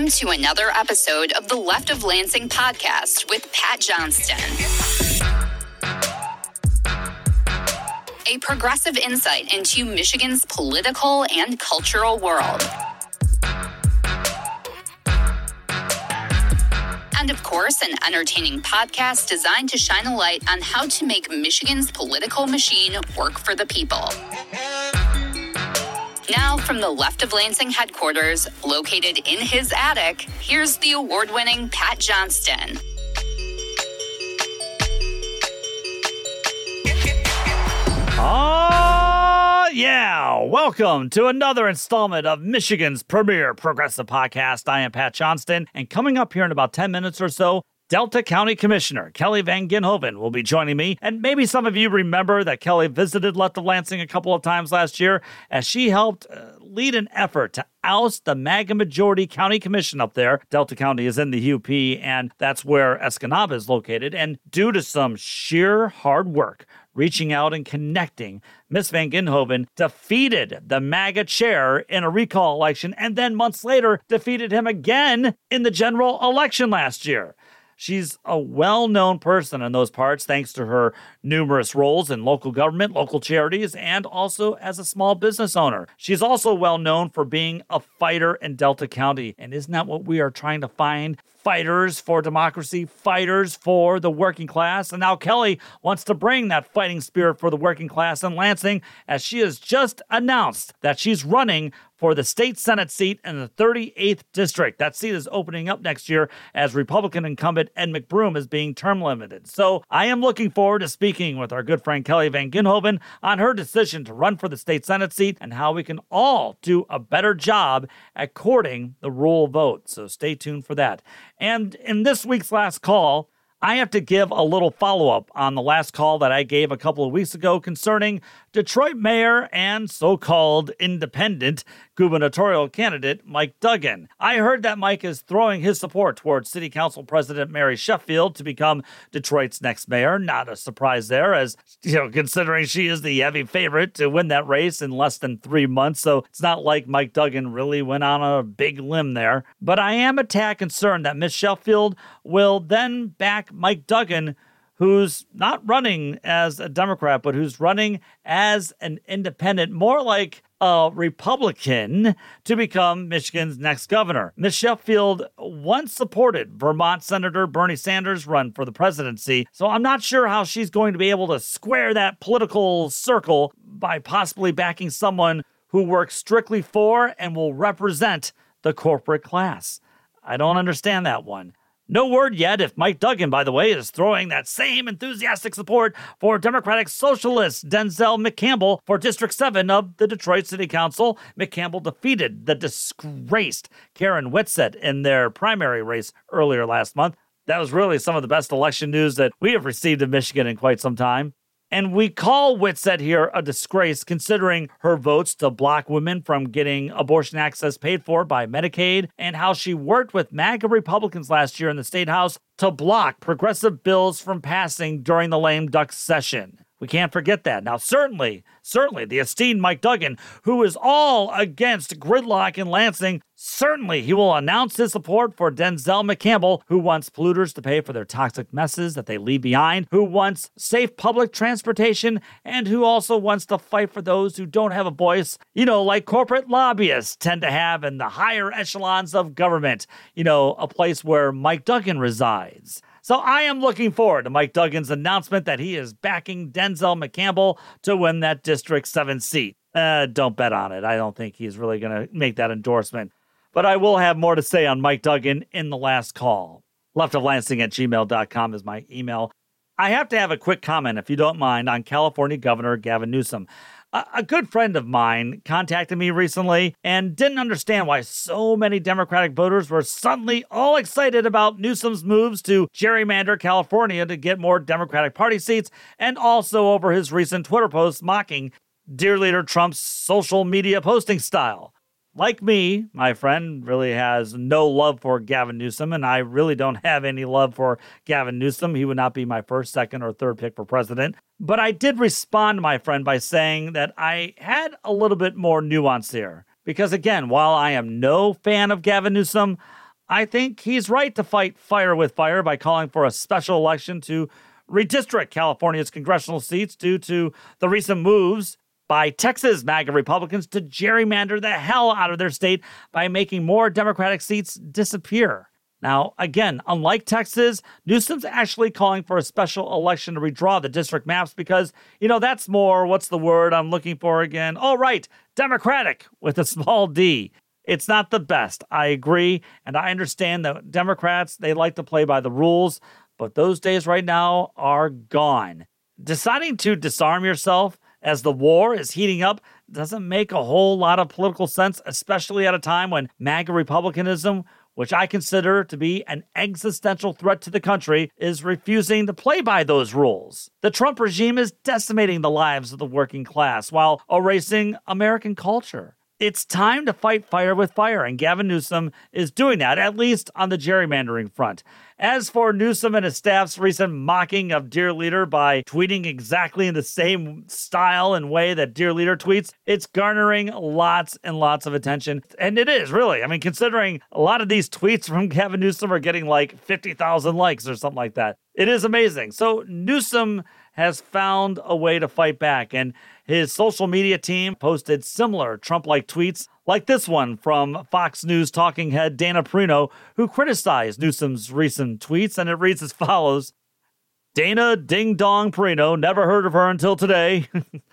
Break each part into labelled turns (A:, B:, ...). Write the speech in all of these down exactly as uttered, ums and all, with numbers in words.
A: Welcome to another episode of the Left of Lansing podcast with Pat Johnston. A progressive insight into Michigan's political and cultural world. And of course, an entertaining podcast designed to shine a light on how to make Michigan's political machine work for the people. Now, from the Left of Lansing headquarters, located in his attic, here's the award-winning Pat Johnston.
B: Oh, yeah. Welcome to another installment of Michigan's premier progressive podcast. I am Pat Johnston, and coming up here in about ten minutes or so, Delta County Commissioner Kelly Van Ginhoven will be joining me. And maybe some of you remember that Kelly visited Left of Lansing a couple of times last year as she helped uh, lead an effort to oust the MAGA majority county commission up there. Delta County is in the U P, and that's where Escanaba is located. And due to some sheer hard work, reaching out and connecting, Miss Van Ginhoven defeated the MAGA chair in a recall election and then months later defeated him again in the general election last year. She's a well-known person in those parts thanks to her numerous roles in local government, local charities, and also as a small business owner. She's also well-known for being a fighter in Delta County. And isn't that what we are trying to find? Fighters for democracy, fighters for the working class. And now Kelly wants to bring that fighting spirit for the working class in Lansing, as she has just announced that she's running for the state Senate seat in the thirty-eighth district. That seat is opening up next year as Republican incumbent Ed McBroom is being term limited. So I am looking forward to speaking with our good friend Kelly Van Ginhoven on her decision to run for the state Senate seat and how we can all do a better job at courting the rural vote. So stay tuned for that. And in this week's last call, I have to give a little follow-up on the last call that I gave a couple of weeks ago concerning Detroit Mayor and so-called independent gubernatorial candidate Mike Duggan. I heard that Mike is throwing his support towards City Council President Mary Sheffield to become Detroit's next mayor. Not a surprise there, as, you know, considering she is the heavy favorite to win that race in less than three months. So it's not like Mike Duggan really went on a big limb there. But I am a tad concerned that Miz Sheffield will then back Mike Duggan, who's not running as a Democrat, but who's running as an independent, more like a Republican, to become Michigan's next governor. Miz Sheffield once supported Vermont Senator Bernie Sanders' run for the presidency, so I'm not sure how she's going to be able to square that political circle by possibly backing someone who works strictly for and will represent the corporate class. I don't understand that one. No word yet if Mike Duggan, by the way, is throwing that same enthusiastic support for Democratic Socialist Denzel McCampbell for District seven of the Detroit City Council. McCampbell defeated the disgraced Karen Whitsett in their primary race earlier last month. That was really some of the best election news that we have received in Michigan in quite some time. And we call Whitsett here a disgrace, considering her votes to block women from getting abortion access paid for by Medicaid, and how she worked with MAGA Republicans last year in the State House to block progressive bills from passing during the lame duck session. We can't forget that. Now, certainly, certainly, the esteemed Mike Duggan, who is all against gridlock in Lansing, certainly he will announce his support for Denzel McCampbell, who wants polluters to pay for their toxic messes that they leave behind, who wants safe public transportation, and who also wants to fight for those who don't have a voice, you know, like corporate lobbyists tend to have in the higher echelons of government, you know, a place where Mike Duggan resides. So I am looking forward to Mike Duggan's announcement that he is backing Denzel McCampbell to win that District seven seat. Uh, don't bet on it. I don't think he's really going to make that endorsement. But I will have more to say on Mike Duggan in the last call. leftoflansing at gmail dot com is my email. I have to have a quick comment, if you don't mind, on California Governor Gavin Newsom. A good friend of mine contacted me recently and didn't understand why so many Democratic voters were suddenly all excited about Newsom's moves to gerrymander California to get more Democratic Party seats, and also over his recent Twitter posts mocking Dear Leader Trump's social media posting style. Like me, my friend really has no love for Gavin Newsom, and I really don't have any love for Gavin Newsom. He would not be my first, second, or third pick for president. But I did respond to my friend by saying that I had a little bit more nuance here. Because again, while I am no fan of Gavin Newsom, I think he's right to fight fire with fire by calling for a special election to redistrict California's congressional seats due to the recent moves by Texas MAGA Republicans to gerrymander the hell out of their state by making more Democratic seats disappear. Now, again, unlike Texas, Newsom's actually calling for a special election to redraw the district maps because, you know, that's more, what's the word I'm looking for again? Oh, right, Democratic with a small d. It's not the best, I agree, and I understand that Democrats, they like to play by the rules, but those days right now are gone. Deciding to disarm yourself as the war is heating up doesn't make a whole lot of political sense, especially at a time when MAGA Republicanism, which I consider to be an existential threat to the country, is refusing to play by those rules. The Trump regime is decimating the lives of the working class while erasing American culture. It's time to fight fire with fire, and Gavin Newsom is doing that, at least on the gerrymandering front. As for Newsom and his staff's recent mocking of Dear Leader by tweeting exactly in the same style and way that Dear Leader tweets, it's garnering lots and lots of attention. And it is, really. I mean, considering a lot of these tweets from Gavin Newsom are getting like fifty thousand likes or something like that. It is amazing. So Newsom has found a way to fight back, and his social media team posted similar Trump-like tweets, like this one from Fox News talking head Dana Perino, who criticized Newsom's recent tweets, and it reads as follows. Dana Ding Dong Perino, never heard of her until today,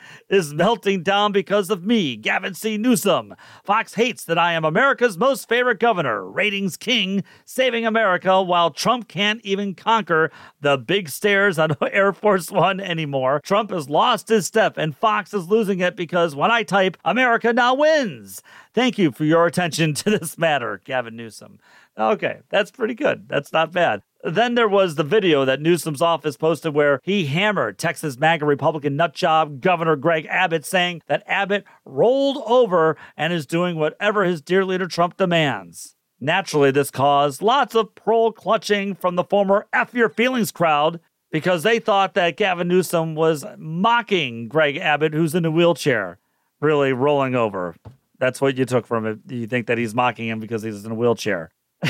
B: is melting down because of me, Gavin C. Newsom. Fox hates that I am America's most favorite governor, ratings king, saving America while Trump can't even conquer the big stairs on Air Force One anymore. Trump has lost his step and Fox is losing it because when I type, America now wins. Thank you for your attention to this matter, Gavin Newsom. Okay, that's pretty good. That's not bad. Then there was the video that Newsom's office posted where he hammered Texas MAGA Republican nutjob Governor Greg Abbott, saying that Abbott rolled over and is doing whatever his dear leader Trump demands. Naturally, this caused lots of pearl clutching from the former F Your Feelings crowd because they thought that Gavin Newsom was mocking Greg Abbott, who's in a wheelchair, really rolling over. That's what you took from it. You think that he's mocking him because he's in a wheelchair.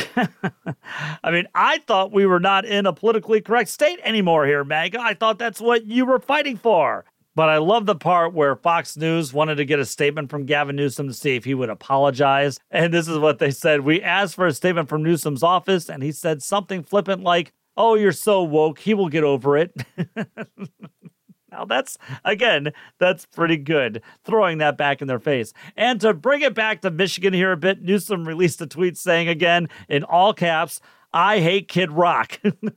B: I mean, I thought we were not in a politically correct state anymore here, MAGA. I thought that's what you were fighting for. But I love the part where Fox News wanted to get a statement from Gavin Newsom to see if he would apologize. And this is what they said. We asked for a statement from Newsom's office, and he said something flippant like, oh, you're so woke, he will get over it. Now that's, again, that's pretty good, throwing that back in their face. And to bring it back to Michigan here a bit, Newsom released a tweet saying again, in all caps, I hate Kid Rock.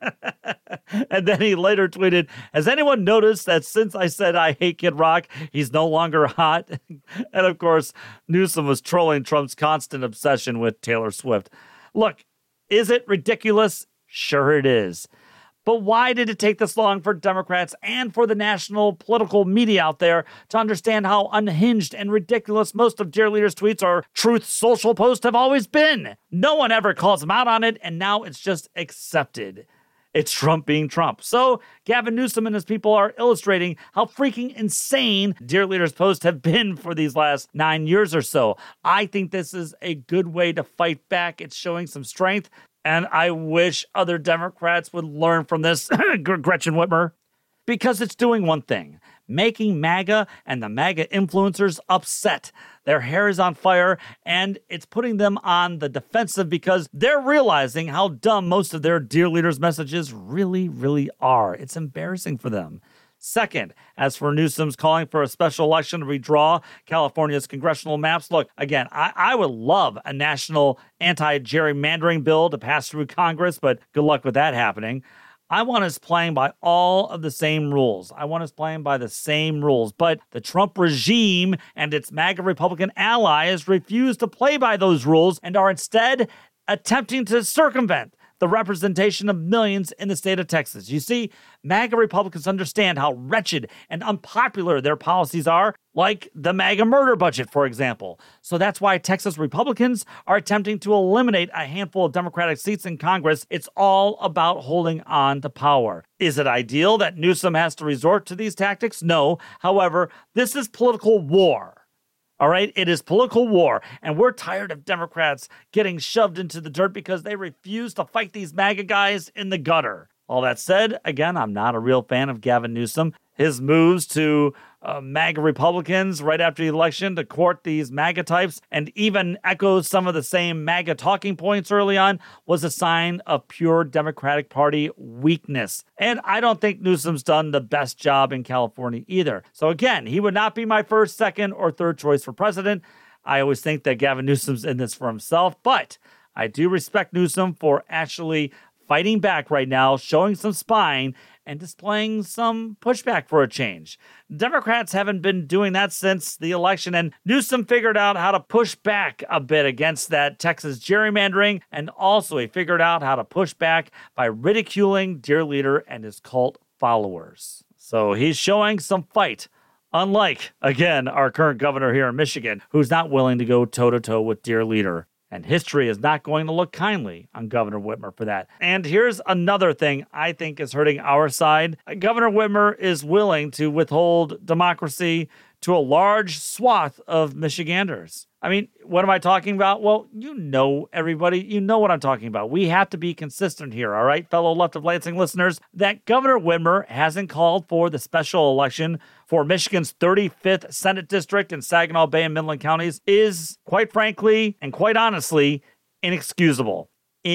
B: And then he later tweeted, has anyone noticed that since I said I hate Kid Rock, he's no longer hot? And of course, Newsom was trolling Trump's constant obsession with Taylor Swift. Look, is it ridiculous? Sure it is. But why did it take this long for Democrats and for the national political media out there to understand how unhinged and ridiculous most of Dear Leader's tweets or Truth Social posts have always been? No one ever calls them out on it, and now it's just accepted. It's Trump being Trump. So Gavin Newsom and his people are illustrating how freaking insane Dear Leader's posts have been for these last nine years or so. I think this is a good way to fight back. It's showing some strength. And I wish other Democrats would learn from this, Gretchen Whitmer, because it's doing one thing, making MAGA and the MAGA influencers upset. Their hair is on fire, and it's putting them on the defensive because they're realizing how dumb most of their Dear Leaders messages really, really are. It's embarrassing for them. Second, as for Newsom's calling for a special election to redraw California's congressional maps, look, again, I, I would love a national anti-gerrymandering bill to pass through Congress, but good luck with that happening. I want us playing by all of the same rules. I want us playing by the same rules, but the Trump regime and its MAGA Republican allies refuse to play by those rules and are instead attempting to circumvent the representation of millions in the state of Texas. You see, MAGA Republicans understand how wretched and unpopular their policies are, like the MAGA murder budget, for example. So that's why Texas Republicans are attempting to eliminate a handful of Democratic seats in Congress. It's all about holding on to power. Is it ideal that Newsom has to resort to these tactics? No. However, this is political war. All right, it is political war, and we're tired of Democrats getting shoved into the dirt because they refuse to fight these MAGA guys in the gutter. All that said, again, I'm not a real fan of Gavin Newsom. His moves to uh, MAGA Republicans right after the election to court these MAGA types and even echoes some of the same MAGA talking points early on was a sign of pure Democratic Party weakness. And I don't think Newsom's done the best job in California either. So again, he would not be my first, second, or third choice for president. I always think that Gavin Newsom's in this for himself, but I do respect Newsom for actually fighting back right now, showing some spine, and displaying some pushback for a change. Democrats haven't been doing that since the election, and Newsom figured out how to push back a bit against that Texas gerrymandering, and also he figured out how to push back by ridiculing Dear Leader and his cult followers. So he's showing some fight, unlike, again, our current governor here in Michigan, who's not willing to go toe-to-toe with Dear Leader. And history is not going to look kindly on Governor Whitmer for that. And here's another thing I think is hurting our side. Governor Whitmer is willing to withhold democracy to a large swath of Michiganders. I mean, what am I talking about? Well, you know, everybody, you know what I'm talking about. We have to be consistent here, all right, fellow Left of Lansing listeners, that Governor Whitmer hasn't called for the special election for Michigan's thirty-fifth Senate District in Saginaw Bay and Midland counties is, quite frankly, and quite honestly, inexcusable.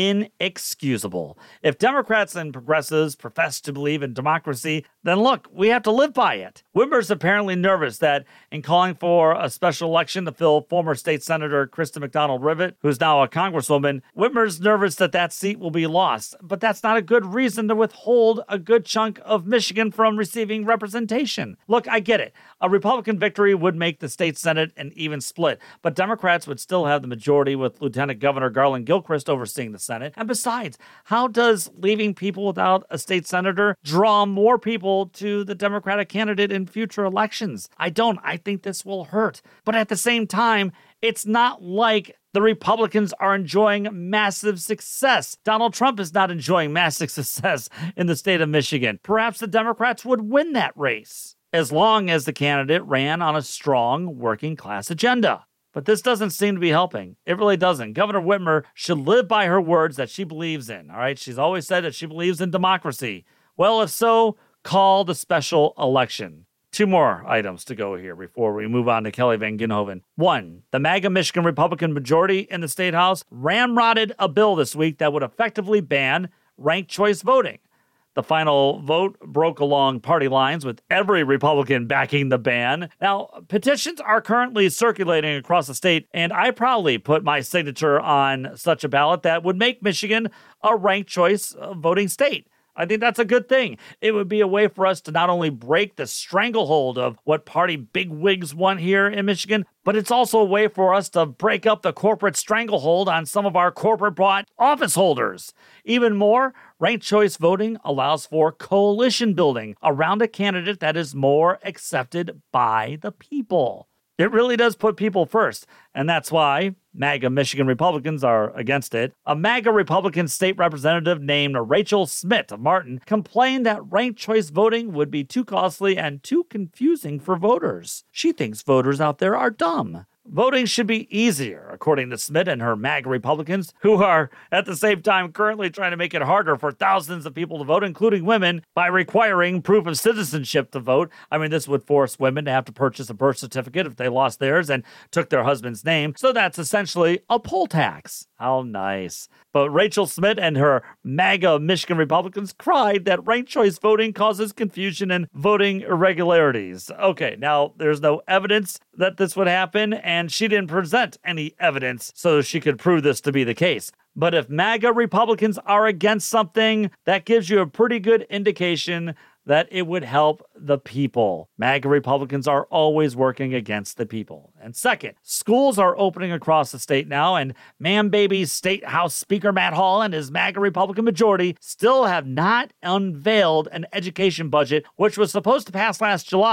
B: Inexcusable. If Democrats and progressives profess to believe in democracy, then look, we have to live by it. Whitmer's apparently nervous that in calling for a special election to fill former state senator Kristen McDonald-Rivet, who's now a congresswoman, Whitmer's nervous that that seat will be lost. But that's not a good reason to withhold a good chunk of Michigan from receiving representation. Look, I get it. A Republican victory would make the state Senate an even split, but Democrats would still have the majority with Lieutenant Governor Garland Gilchrist overseeing the Senate. And besides, how does leaving people without a state senator draw more people to the Democratic candidate in future elections? I don't. I think this will hurt. But at the same time, it's not like the Republicans are enjoying massive success. Donald Trump is not enjoying massive success in the state of Michigan. Perhaps the Democrats would win that race, as long as the candidate ran on a strong working class agenda. But this doesn't seem to be helping. It really doesn't. Governor Whitmer should live by her words that she believes in, all right? She's always said that she believes in democracy. Well, if so, call the special election. Two more items to go here before we move on to Kelly Van Ginhoven. One, the MAGA Michigan Republican majority in the State House ramrodded a bill this week that would effectively ban ranked choice voting. The final vote broke along party lines, with every Republican backing the ban. Now, petitions are currently circulating across the state, and I proudly put my signature on such a ballot that would make Michigan a ranked choice voting state. I think that's a good thing. It would be a way for us to not only break the stranglehold of what party bigwigs want here in Michigan, but it's also a way for us to break up the corporate stranglehold on some of our corporate-bought office holders. Even more, ranked choice voting allows for coalition building around a candidate that is more accepted by the people. It really does put people first, and that's why MAGA Michigan Republicans are against it. A MAGA Republican state representative named Rachel Smith of Martin complained that ranked choice voting would be too costly and too confusing for voters. She thinks voters out there are dumb. Voting should be easier, according to Smith and her MAGA Republicans, who are at the same time currently trying to make it harder for thousands of people to vote, including women, by requiring proof of citizenship to vote. I mean, this would force women to have to purchase a birth certificate if they lost theirs and took their husband's name. So that's essentially a poll tax. How nice. But Rachel Smith and her MAGA Michigan Republicans cried that ranked choice voting causes confusion and voting irregularities. Okay, now there's no evidence that this would happen, and she didn't present any evidence so she could prove this to be the case. But if MAGA Republicans are against something, that gives you a pretty good indication that it would help the people. MAGA Republicans are always working against the people. And second, schools are opening across the state now, and Man Baby's State House Speaker Matt Hall and his MAGA Republican majority still have not unveiled an education budget, which was supposed to pass last July.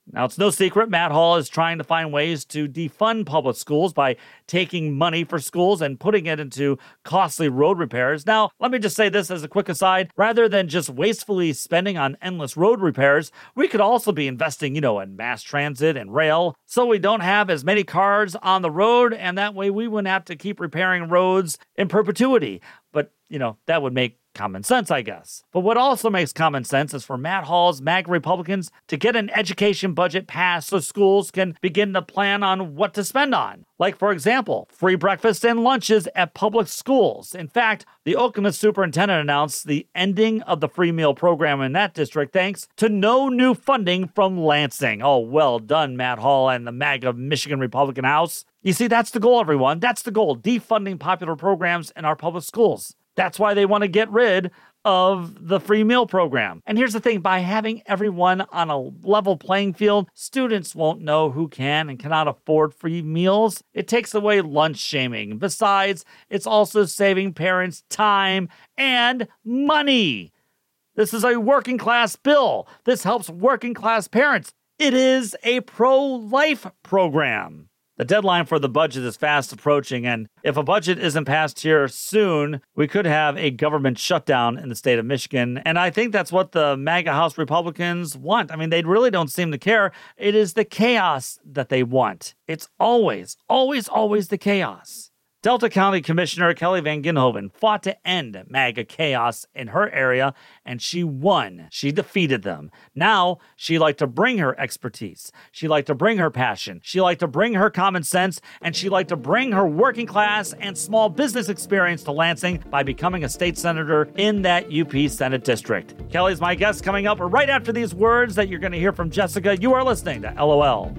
B: Now, it's no secret Matt Hall is trying to find ways to defund public schools by taking money for schools and putting it into costly road repairs. Now, let me just say this as a quick aside. Rather than just wastefully spending on endless road repairs, we could also be investing, you know, in mass transit and rail so we don't have as many cars on the road, and that way we wouldn't have to keep repairing roads in perpetuity. But, you know, that would make common sense, I guess. But what also makes common sense is for Matt Hall's MAGA Republicans to get an education budget passed so schools can begin to plan on what to spend on. Like, for example, free breakfast and lunches at public schools. In fact, the Okemos superintendent announced the ending of the free meal program in that district thanks to no new funding from Lansing. Oh, well done, Matt Hall and the MAGA Michigan Republican House. You see, that's the goal, everyone. That's the goal, defunding popular programs in our public schools. That's why they want to get rid of the free meal program. And here's the thing, by having everyone on a level playing field, students won't know who can and cannot afford free meals. It takes away lunch shaming. Besides, it's also saving parents time and money. This is a working class bill. This helps working class parents. It is a pro-life program. The deadline for the budget is fast approaching, and if a budget isn't passed here soon, we could have a government shutdown in the state of Michigan. And I think that's what the MAGA House Republicans want. I mean, they really don't seem to care. It is the chaos that they want. It's always, always, always the chaos. Delta County Commissioner Kelly Van Ginhoven fought to end MAGA chaos in her area, and she won. She defeated them. Now, she'd like to bring her expertise. She'd like to bring her passion. She'd like to bring her common sense, and she'd like to bring her working class and small business experience to Lansing by becoming a state senator in that U P Senate district. Kelly's my guest coming up right after these words that you're going to hear from Jessica. You are listening to L O L.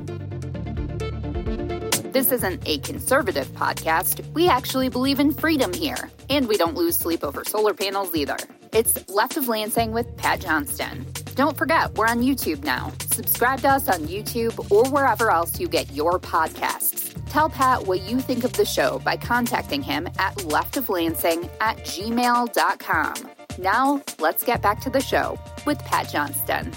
A: This isn't a conservative podcast. We actually believe in freedom here. And we don't lose sleep over solar panels either. It's Left of Lansing with Pat Johnston. Don't forget, we're on YouTube now. Subscribe to us on YouTube or wherever else you get your podcasts. Tell Pat what you think of the show by contacting him at leftoflansing at gmail dot com. Now, let's get back to the show with Pat Johnston.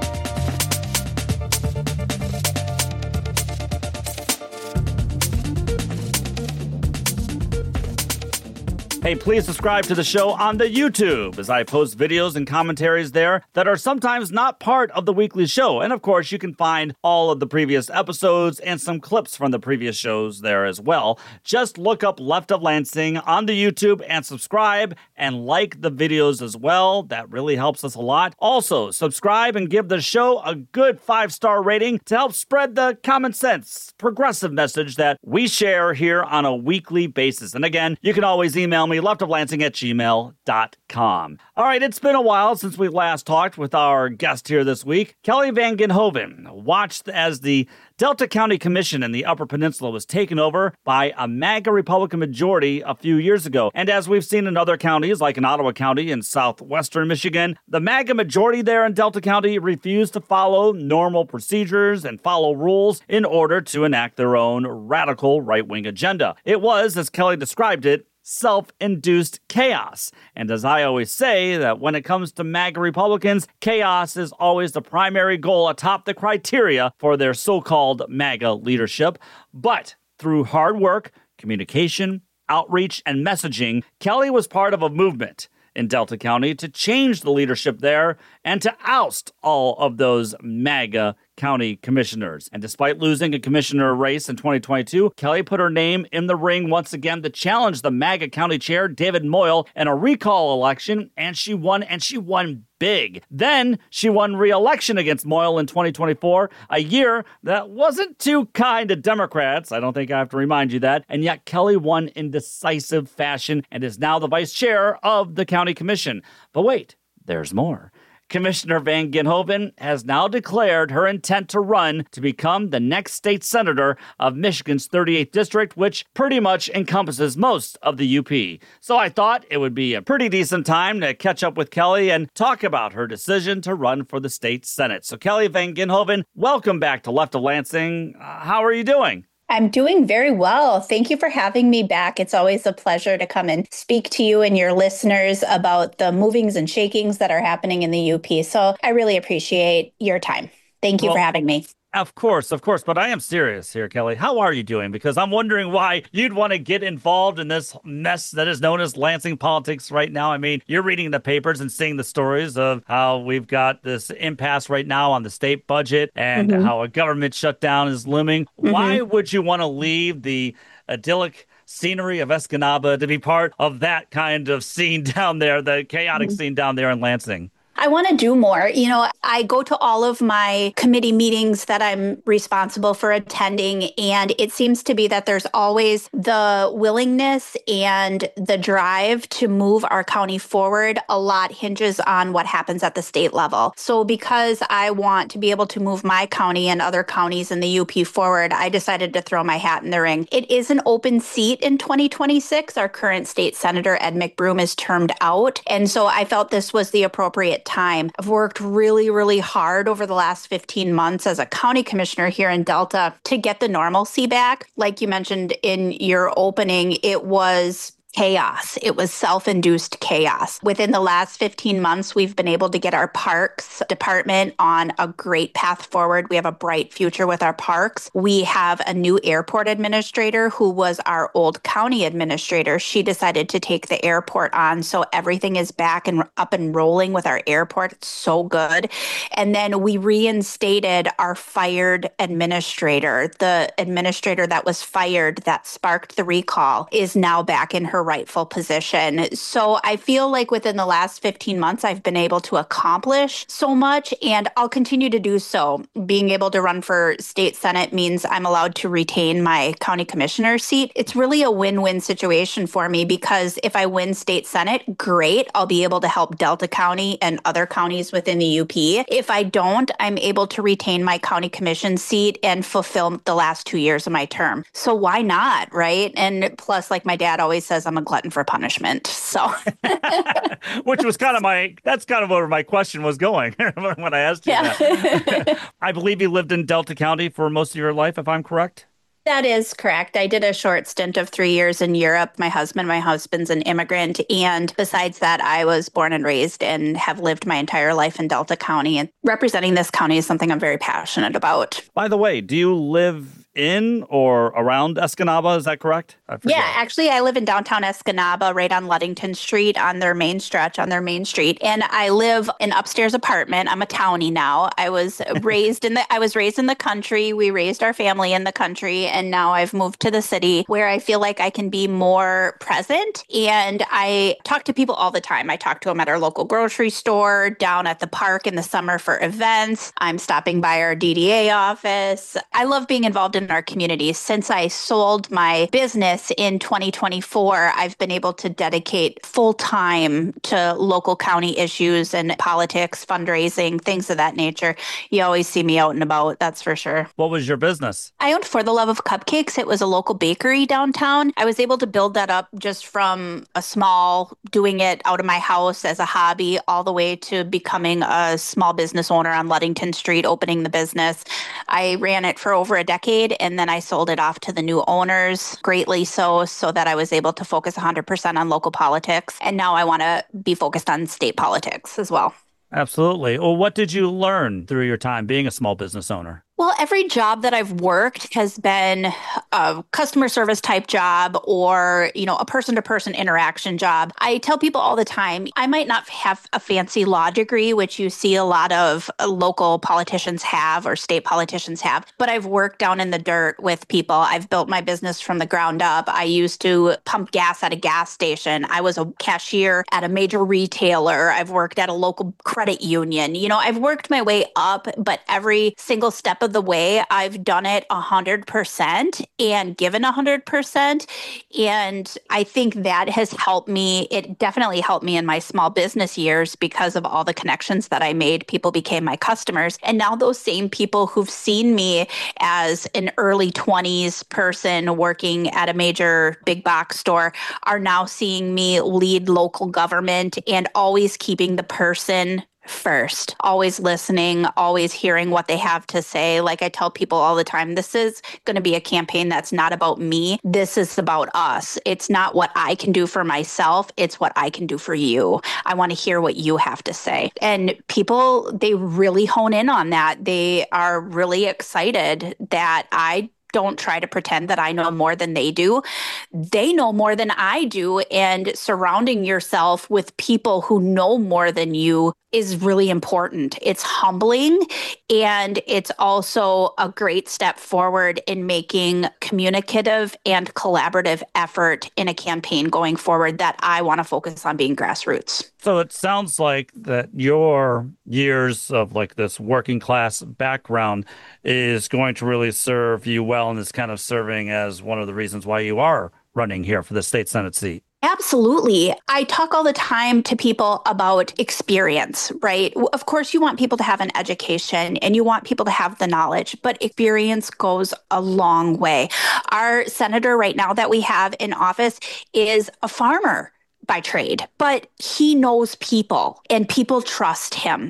B: Hey, please subscribe to the show on the YouTube as I post videos and commentaries there that are sometimes not part of the weekly show. And of course, you can find all of the previous episodes and some clips from the previous shows there as well. Just look up Left of Lansing on the YouTube and subscribe and like the videos as well. That really helps us a lot. Also, subscribe and give the show a good five-star rating to help spread the common sense, progressive message that we share here on a weekly basis. And again, you can always email me leftoflansing at gmail dot com. All right, it's been a while since we last talked with our guest here this week. Kelly Van Ginhoven watched as the Delta County Commission in the Upper Peninsula was taken over by a MAGA Republican majority a few years ago. And as we've seen in other counties, like in Ottawa County in southwestern Michigan, the MAGA majority there in Delta County refused to follow normal procedures and follow rules in order to enact their own radical right-wing agenda. It was, as Kelly described it, self-induced chaos. And as I always say, that when it comes to MAGA Republicans, chaos is always the primary goal atop the criteria for their so-called MAGA leadership. But through hard work, communication, outreach, and messaging, Kelly was part of a movement in Delta County to change the leadership there and to oust all of those MAGA county commissioners. And despite losing a commissioner race in twenty twenty-two, Kelly put her name in the ring once again to challenge the MAGA county chair, David Moyle, in a recall election, and she won, and she won big. Then she won re-election against Moyle in twenty twenty-four, a year that wasn't too kind to Democrats. I don't think I have to remind you that. And yet Kelly won in decisive fashion and is now the vice chair of the county commission. But wait, there's more. Commissioner Van Ginhoven has now declared her intent to run to become the next state senator of Michigan's thirty-eighth district, which pretty much encompasses most of the U P. So I thought it would be a pretty decent time to catch up with Kelly and talk about her decision to run for the state senate. So Kelly Van Ginhoven, welcome back to Left of Lansing. Uh, how are you doing?
C: I'm doing very well. Thank you for having me back. It's always a pleasure to come and speak to you and your listeners about the movings and shakings that are happening in the U P. So I really appreciate your time. Thank you well, for having me.
B: Of course, of course. But I am serious here, Kelly. How are you doing? Because I'm wondering why you'd want to get involved in this mess that is known as Lansing politics right now. I mean, you're reading the papers and seeing the stories of how we've got this impasse right now on the state budget and mm-hmm. how a government shutdown is looming. Mm-hmm. Why would you want to leave the idyllic scenery of Escanaba to be part of that kind of scene down there, the chaotic mm-hmm. scene down there in Lansing?
C: I want to do more. You know, I go to all of my committee meetings that I'm responsible for attending, and it seems to be that there's always the willingness and the drive to move our county forward. A lot hinges on what happens at the state level. So because I want to be able to move my county and other counties in the U P forward, I decided to throw my hat in the ring. It is an open seat in twenty twenty-six. Our current state senator, Ed McBroom, is termed out. And so I felt this was the appropriate time. I've worked really, really hard over the last fifteen months as a county commissioner here in Delta to get the normalcy back. Like you mentioned in your opening, it was chaos. It was self-induced chaos. Within the last fifteen months, we've been able to get our parks department on a great path forward. We have a bright future with our parks. We have a new airport administrator who was our old county administrator. She decided to take the airport on. So everything is back and up and rolling with our airport. It's so good. And then we reinstated our fired administrator. The administrator that was fired that sparked the recall is now back in her rightful position. So I feel like within the last fifteen months, I've been able to accomplish so much, and I'll continue to do so. Being able to run for state senate means I'm allowed to retain my county commissioner seat. It's really a win-win situation for me because if I win state senate, great. I'll be able to help Delta County and other counties within the U P. If I don't, I'm able to retain my county commission seat and fulfill the last two years of my term. So why not, right? And plus, like my dad always says, I'm a glutton for punishment. So,
B: which was kind of my, that's kind of where my question was going when I asked you
C: yeah.
B: that. I believe you lived in Delta County for most of your life, if I'm correct.
C: That is correct. I did a short stint of three years in Europe. My husband, my husband's an immigrant. And besides that, I was born and raised and have lived my entire life in Delta County. And representing this county is something I'm very passionate about.
B: By the way, do you live in or around Escanaba? Is that correct?
C: Yeah, actually, I live in downtown Escanaba, right on Ludington Street, on their main stretch, on their main street. And I live in an upstairs apartment. I'm a townie now. I was raised in the I was raised in the country. We raised our family in the country. And now I've moved to the city where I feel like I can be more present. And I talk to people all the time. I talk to them at our local grocery store, down at the park in the summer for events. I'm stopping by our D D A office. I love being involved in our community. Since I sold my business in twenty twenty-four, I've been able to dedicate full time to local county issues and politics, fundraising, things of that nature. You always see me out and about, that's for sure.
B: What was your business?
C: I owned For the Love of Cupcakes. It was a local bakery downtown. I was able to build that up just from a small, doing it out of my house as a hobby, all the way to becoming a small business owner on Ludington Street, opening the business. I ran it for over a decade, and then I sold it off to the new owners, greatly so, so that I was able to focus one hundred percent on local politics. And now I want to be focused on state politics as well.
B: Absolutely. Well, what did you learn through your time being a small business owner?
C: Well, every job that I've worked has been a customer service type job or, you know, a person-to-person interaction job. I tell people all the time, I might not have a fancy law degree, which you see a lot of local politicians have or state politicians have, but I've worked down in the dirt with people. I've built my business from the ground up. I used to pump gas at a gas station. I was a cashier at a major retailer. I've worked at a local credit union. You know, I've worked my way up, but every single step of the way, I've done it one hundred percent and given one hundred percent. And I think that has helped me. It definitely helped me in my small business years because of all the connections that I made. People became my customers. And now those same people who've seen me as an early twenties person working at a major big box store are now seeing me lead local government and always keeping the person first, always listening, always hearing what they have to say. Like I tell people all the time, this is going to be a campaign that's not about me. This is about us. It's not what I can do for myself. It's what I can do for you. I want to hear what you have to say. And people, they really hone in on that. They are really excited that I don't try to pretend that I know more than they do. They know more than I do. And surrounding yourself with people who know more than you is really important. It's humbling, and it's also a great step forward in making communicative and collaborative effort in a campaign going forward that I want to focus on being grassroots.
B: So it sounds like that your years of like this working class background is going to really serve you well, and is kind of serving as one of the reasons why you are running here for the state Senate seat.
C: Absolutely. I talk all the time to people about experience, right? Of course, you want people to have an education and you want people to have the knowledge, but experience goes a long way. Our senator right now that we have in office is a farmer by trade, but he knows people and people trust him.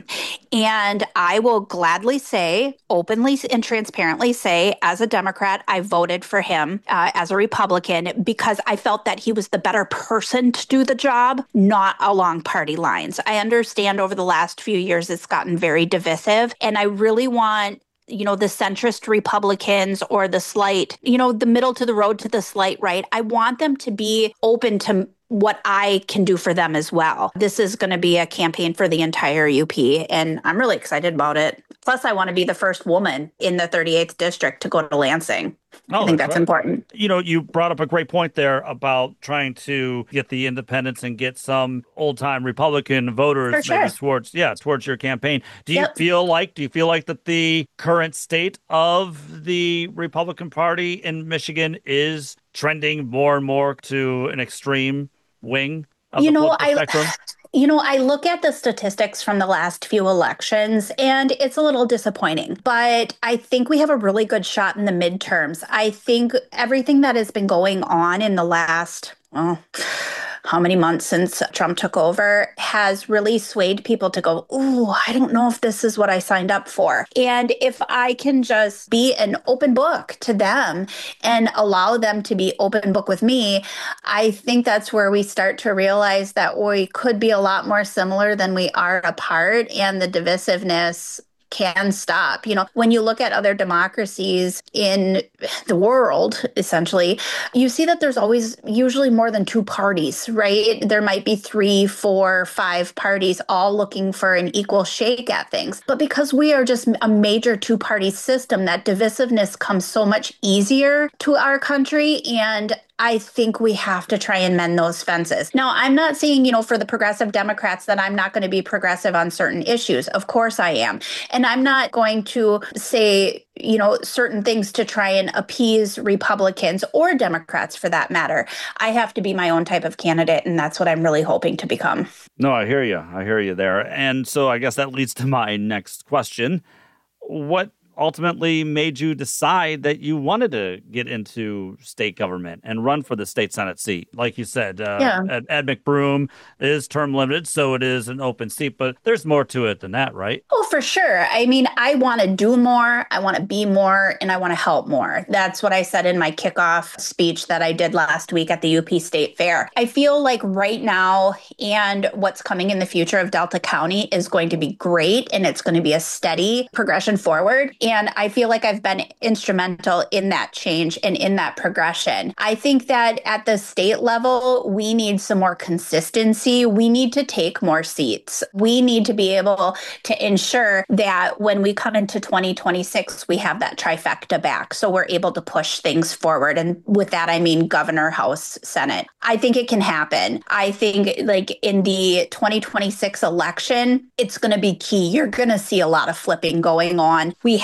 C: And I will gladly say, openly and transparently say, as a Democrat, I voted for him uh, as a Republican because I felt that he was the better person to do the job, not along party lines. I understand over the last few years, it's gotten very divisive, and I really want you know, the centrist Republicans or the slight, you know, the middle to the road to the slight right. I want them to be open to what I can do for them as well. This is going to be a campaign for the entire U P, and I'm really excited about it. Plus, I want to be the first woman in the thirty-eighth district to go to Lansing. Oh, I think that's, that's right. important.
B: You know, you brought up a great point there about trying to get the independents and get some old-time Republican voters
C: For sure.
B: maybe towards, yeah, towards your campaign. Do you
C: Yep.
B: feel like, do you feel like that the current state of the Republican Party in Michigan is trending more and more to an extreme wing of
C: you
B: the
C: know,
B: political
C: I,
B: spectrum?
C: You know, I look at the statistics from the last few elections and it's a little disappointing, but I think we have a really good shot in the midterms. I think everything that has been going on in the last, well, how many months since Trump took over has really swayed people to go, ooh, I don't know if this is what I signed up for. And if I can just be an open book to them and allow them to be open book with me, I think that's where we start to realize that we could be a lot more similar than we are apart, and the divisiveness can stop. You know, when you look at other democracies in the world, essentially, you see that there's always usually more than two parties, right? There might be three, four, five parties all looking for an equal shake at things. But because we are just a major two-party system, that divisiveness comes so much easier to our country. And I think we have to try and mend those fences. Now, I'm not saying, you know, for the progressive Democrats that I'm not going to be progressive on certain issues. Of course I am. And I'm not going to say, you know, certain things to try and appease Republicans or Democrats for that matter. I have to be my own type of candidate, and that's what I'm really hoping to become.
B: No, I hear you. I hear you there. And so I guess that leads to my next question. What ultimately made you decide that you wanted to get into state government and run for the state Senate seat? Like you said, uh,
C: yeah.
B: Ed, Ed McBroom is term limited, so it is an open seat, but there's more to it than that, right?
C: Oh, for sure. I mean, I want to do more, I want to be more, and I want to help more. That's what I said in my kickoff speech that I did last week at the U P State Fair. I feel like right now and what's coming in the future of Delta County is going to be great, and it's going to be a steady progression forward. And I feel like I've been instrumental in that change and in that progression. I think that at the state level, we need some more consistency. We need to take more seats. We need to be able to ensure that when we come into twenty twenty-six, we have that trifecta back. So we're able to push things forward. And with that, I mean governor, House, Senate. I think it can happen. I think like in the twenty twenty-six election, it's going to be key. You're going to see a lot of flipping going on. We have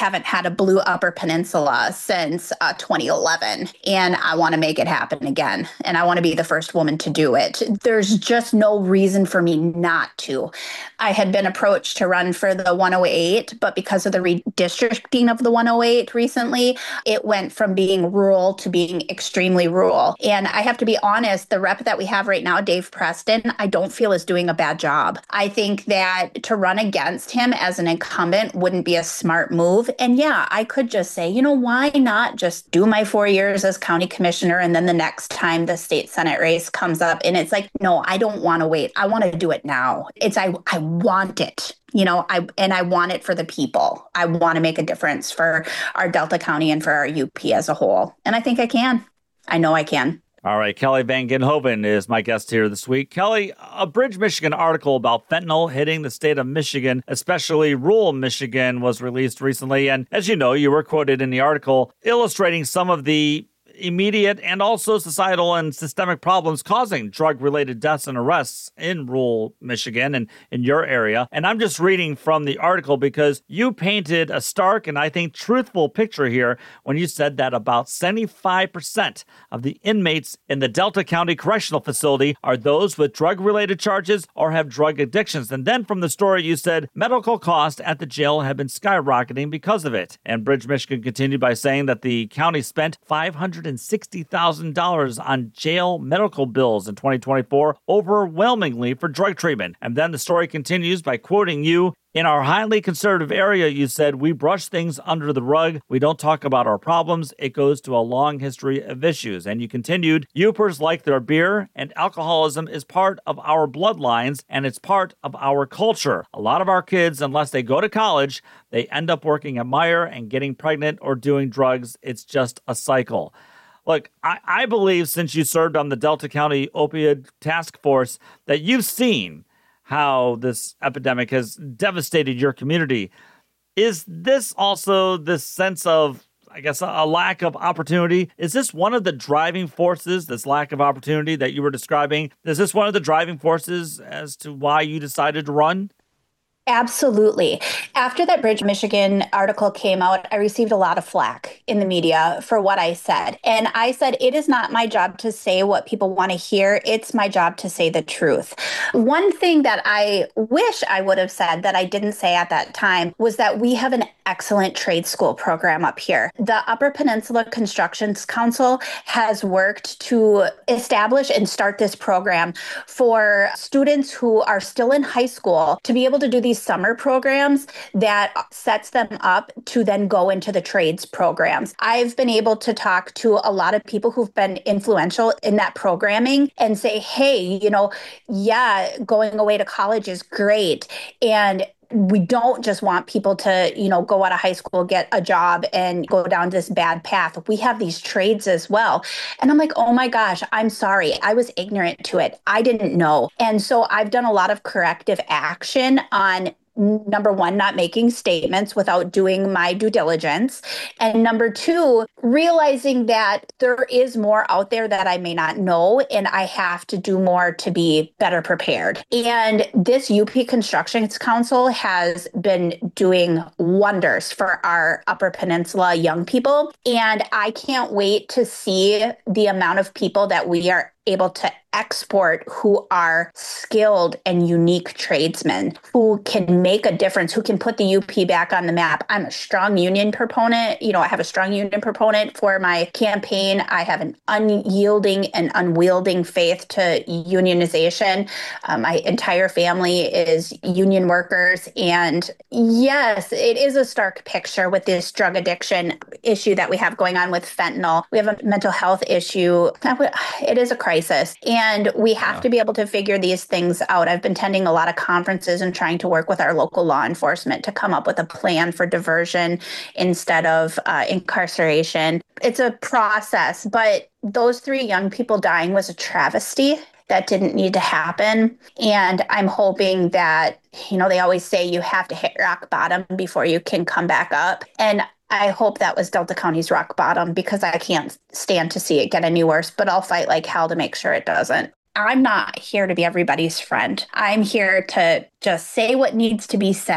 C: haven't had a blue Upper Peninsula since uh, twenty eleven, and I want to make it happen again. And I want to be the first woman to do it. There's just no reason for me not to. I had been approached to run for the one oh eight, but because of the redistricting of the one oh eight recently, it went from being rural to being extremely rural. And I have to be honest, the rep that we have right now, Dave Preston, I don't feel is doing a bad job. I think that to run against him as an incumbent wouldn't be a smart move. And yeah, I could just say, you know, why not just do my four years as county commissioner and then the next time the state Senate race comes up? And it's like, no, I don't want to wait. I want to do it now. It's I, I want it. You know, I and I want it for the people. I want to make a difference for our Delta County and for our U P as a whole. And I think I can. I know I can.
B: All right, Kelly Van Ginhoven is my guest here this week. Kelly, a Bridge, Michigan article about fentanyl hitting the state of Michigan, especially rural Michigan, was released recently. And as you know, you were quoted in the article illustrating some of the immediate and also societal and systemic problems causing drug-related deaths and arrests in rural Michigan and in your area. And I'm just reading from the article because you painted a stark and I think truthful picture here when you said that about seventy-five percent of the inmates in the Delta County Correctional Facility are those with drug-related charges or have drug addictions. And then from the story, you said medical costs at the jail have been skyrocketing because of it. And Bridge, Michigan continued by saying that the county spent five hundred sixty thousand dollars on jail medical bills in twenty twenty-four, overwhelmingly for drug treatment. And then the story continues by quoting you. In our highly conservative area, you said, we brush things under the rug. We don't talk about our problems. It goes to a long history of issues. And you continued, Yoopers like their beer, and alcoholism is part of our bloodlines, and it's part of our culture. A lot of our kids, unless they go to college, they end up working at Meijer and getting pregnant or doing drugs. It's just a cycle. Look, I, I believe since you served on the Delta County Opioid Task Force that you've seen how this epidemic has devastated your community. Is this also this sense of, I guess, a lack of opportunity? Is this one of the driving forces, this lack of opportunity that you were describing? Is this one of the driving forces as to why you decided to run?
C: Absolutely. After that Bridge, Michigan article came out, I received a lot of flack in the media for what I said. And I said, it is not my job to say what people want to hear. It's my job to say the truth. One thing that I wish I would have said that I didn't say at that time was that we have an excellent trade school program up here. The Upper Peninsula Construction Council has worked to establish and start this program for students who are still in high school to be able to do these summer programs that sets them up to then go into the trades programs. I've been able to talk to a lot of people who've been influential in that programming and say, hey, you know, yeah, going away to college is great. And we don't just want people to, you know, go out of high school, get a job and go down this bad path. We have these trades as well. And I'm like, oh my gosh, I'm sorry. I was ignorant to it. I didn't know. And so I've done a lot of corrective action on number one, not making statements without doing my due diligence. And number two, realizing that there is more out there that I may not know, and I have to do more to be better prepared. And this U P Construction Council has been doing wonders for our Upper Peninsula young people. And I can't wait to see the amount of people that we are able to export who are skilled and unique tradesmen who can make a difference, who can put the U P back on the map. I'm a strong union proponent. You know, I have a strong union proponent for my campaign. I have an unyielding and unwielding faith to unionization. Um, my entire family is union workers. And yes, it is a stark picture with this drug addiction issue that we have going on with fentanyl. We have a mental health issue. It is a crisis. And we have yeah. to be able to figure these things out. I've been attending a lot of conferences and trying to work with our local law enforcement to come up with a plan for diversion instead of uh, incarceration. It's a process, but those three young people dying was a travesty. That didn't need to happen. And I'm hoping that, you know, they always say you have to hit rock bottom before you can come back up. And I hope that was Delta County's rock bottom, because I can't stand to see it get any worse, but I'll fight like hell to make sure it doesn't. I'm not here to be everybody's friend. I'm here to just say what needs to be said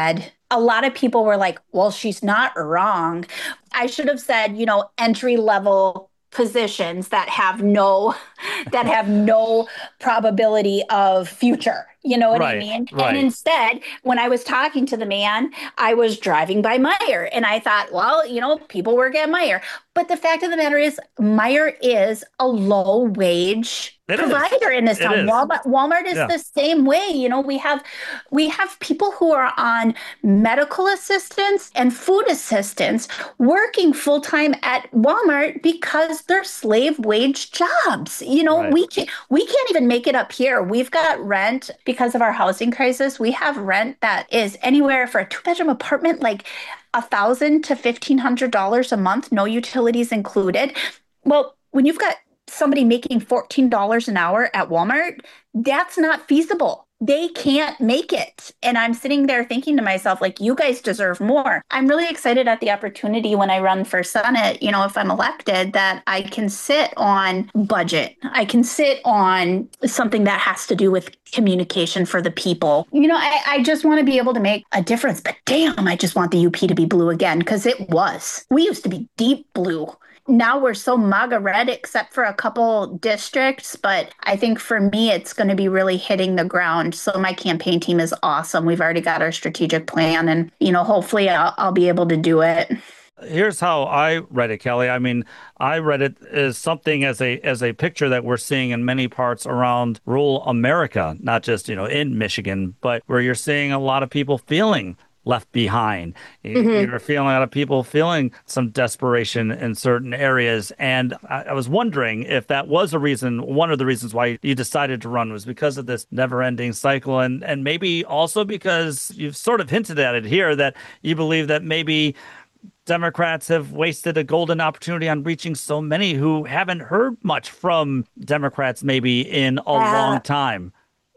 C: a lot of people were like, well, she's not wrong. I should have said, you know, entry level positions that have no that have no probability of future. You know what
B: Right,
C: I mean?
B: right.
C: And instead, when I was talking to the man, I was driving by Meijer and I thought, well, you know, people work at Meijer. But the fact of the matter is, Meijer is a low wage
B: It
C: provider
B: is.
C: in this
B: It
C: town.
B: is.
C: Walmart, Walmart is
B: Yeah.
C: the same way. You know, we have we have people who are on medical assistance and food assistance working full time at Walmart because they're slave wage jobs. You know,
B: Right.
C: we can't we can't even make it up here. We've got rent because of our housing crisis. We have rent that is anywhere for a two bedroom apartment, like a thousand to fifteen hundred dollars a month, no utilities included. Well, when you've got somebody making fourteen dollars an hour at Walmart, that's not feasible. They can't make it. And I'm sitting there thinking to myself, like, you guys deserve more. I'm really excited at the opportunity when I run for Senate, you know, if I'm elected, that I can sit on budget. I can sit on something that has to do with communication for the people. You know, I, I just want to be able to make a difference. But damn, I just want the U P to be blue again, because it was. We used to be deep blue. Now we're so MAGA red, except for a couple districts. But I think for me, it's going to be really hitting the ground. So my campaign team is awesome. We've already got our strategic plan. And, you know, hopefully I'll, I'll be able to do it.
B: Here's how I read it, Kelly. I mean, I read it as something as a as a picture that we're seeing in many parts around rural America, not just, you know, in Michigan, but where you're seeing a lot of people feeling left behind. Mm-hmm. You're feeling a lot of people feeling some desperation in certain areas. And I, I was wondering if that was a reason, one of the reasons why you decided to run was because of this never-ending cycle. And, and maybe also because you've sort of hinted at it here that you believe that maybe Democrats have wasted a golden opportunity on reaching so many who haven't heard much from Democrats maybe in a uh, long time.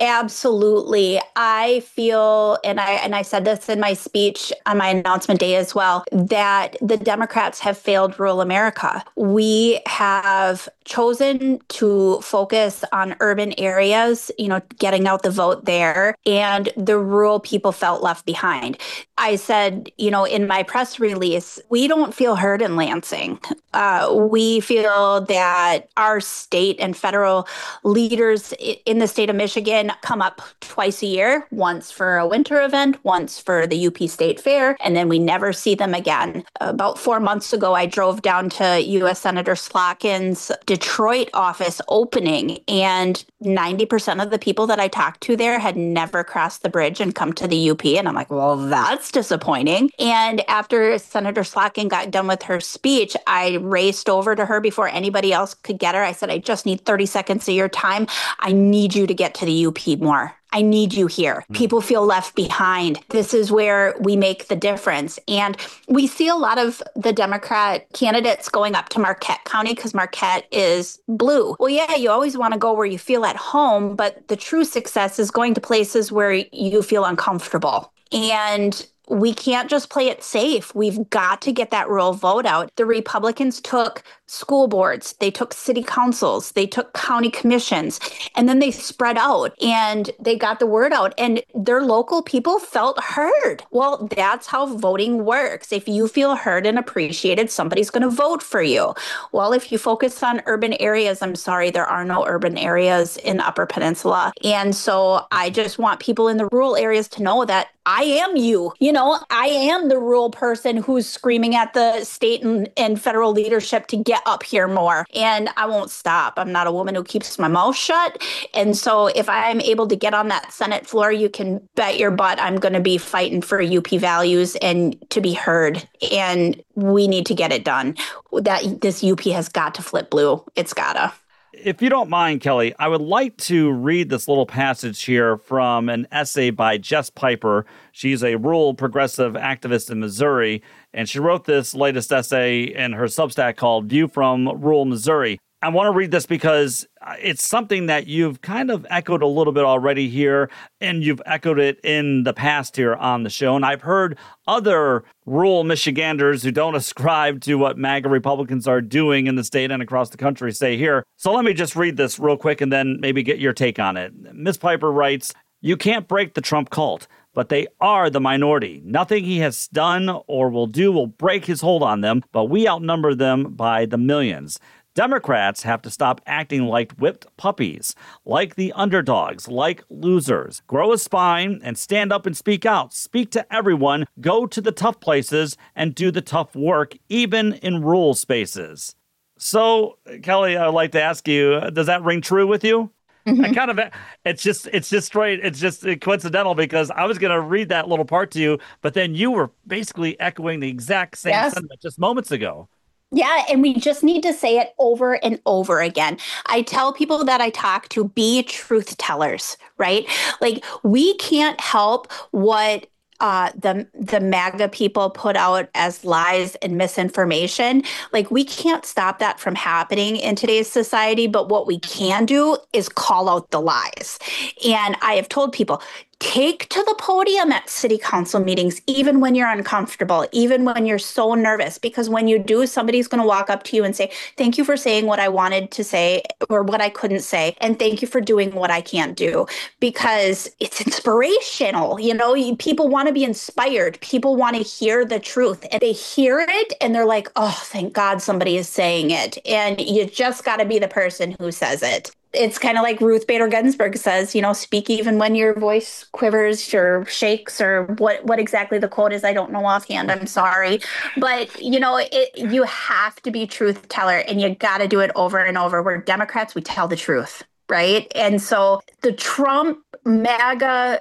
C: Absolutely. I feel, and I and I said this in my speech on my announcement day as well, that the Democrats have failed rural America. We have chosen to focus on urban areas, you know, getting out the vote there, and the rural people felt left behind. I said, you know, in my press release, we don't feel heard in Lansing. Uh, we feel that our state and federal leaders in the state of Michigan come up twice a year, once for a winter event, once for the U P State Fair, and then we never see them again. About four months ago, I drove down to U S Senator Slotkin's Detroit office opening, and ninety percent of the people that I talked to there had never crossed the bridge and come to the U P. And I'm like, well, that's disappointing. And after Senator Slotkin got done with her speech, I raced over to her before anybody else could get her. I said, I just need thirty seconds of your time. I need you to get to the U P more. I need you here. People feel left behind. This is where we make the difference. And we see a lot of the Democrat candidates going up to Marquette County because Marquette is blue. Well, yeah, you always want to go where you feel at home, but the true success is going to places where you feel uncomfortable. And we can't just play it safe. We've got to get that rural vote out. The Republicans took school boards, they took city councils, they took county commissions, and then they spread out and they got the word out, and their local people felt heard. Well, that's how voting works. If you feel heard and appreciated, somebody's going to vote for you. Well, if you focus on urban areas, I'm sorry, there are no urban areas in Upper Peninsula. And so I just want people in the rural areas to know that I am you. You know, I am the rural person who's screaming at the state and, and federal leadership to get up here more. And I won't stop. I'm not a woman who keeps my mouth shut. And so if I'm able to get on that Senate floor, you can bet your butt I'm going to be fighting for U P values and to be heard. And we need to get it done. That this U P has got to flip blue. It's gotta.
B: If you don't mind, Kelly, I would like to read this little passage here from an essay by Jess Piper. She's a rural progressive activist in Missouri, and she wrote this latest essay in her Substack called View from Rural Missouri. I want to read this because it's something that you've kind of echoed a little bit already here, and you've echoed it in the past here on the show. And I've heard other rural Michiganders who don't ascribe to what MAGA Republicans are doing in the state and across the country say here. So let me just read this real quick and then maybe get your take on it. Miz Piper writes, You can't break the Trump cult, but they are the minority. Nothing he has done or will do will break his hold on them, but we outnumber them by the millions. Democrats have to stop acting like whipped puppies, like the underdogs, like losers. Grow a spine and stand up and speak out. Speak to everyone, go to the tough places, and do the tough work, even in rural spaces. So, Kelly, I'd like to ask you, does that ring true with you? Mm-hmm. I kind of, it's just, it's just straight, it's just coincidental because I was going to read that little part to you, but then you were basically echoing the exact same yes. sentiment just moments ago.
C: Yeah, and we just need to say it over and over again. I tell people that I talk to, be truth tellers, right? Like, we can't help what uh, the the MAGA people put out as lies and misinformation. Like, we can't stop that from happening in today's society, but what we can do is call out the lies. And I have told people, take to the podium at city council meetings, even when you're uncomfortable, even when you're so nervous, because when you do, somebody's going to walk up to you and say, thank you for saying what I wanted to say or what I couldn't say. And thank you for doing what I can't do, because it's inspirational. You know, you, people want to be inspired. People want to hear the truth, and they hear it and they're like, oh, thank God somebody is saying it. And you just got to be the person who says it. It's kind of like Ruth Bader Ginsburg says, you know, speak even when your voice quivers or shakes, or what, what exactly the quote is. I don't know offhand. I'm sorry. But, you know, it, you have to be truth teller, and you got to do it over and over. We're Democrats. We tell the truth. Right. And so the Trump MAGA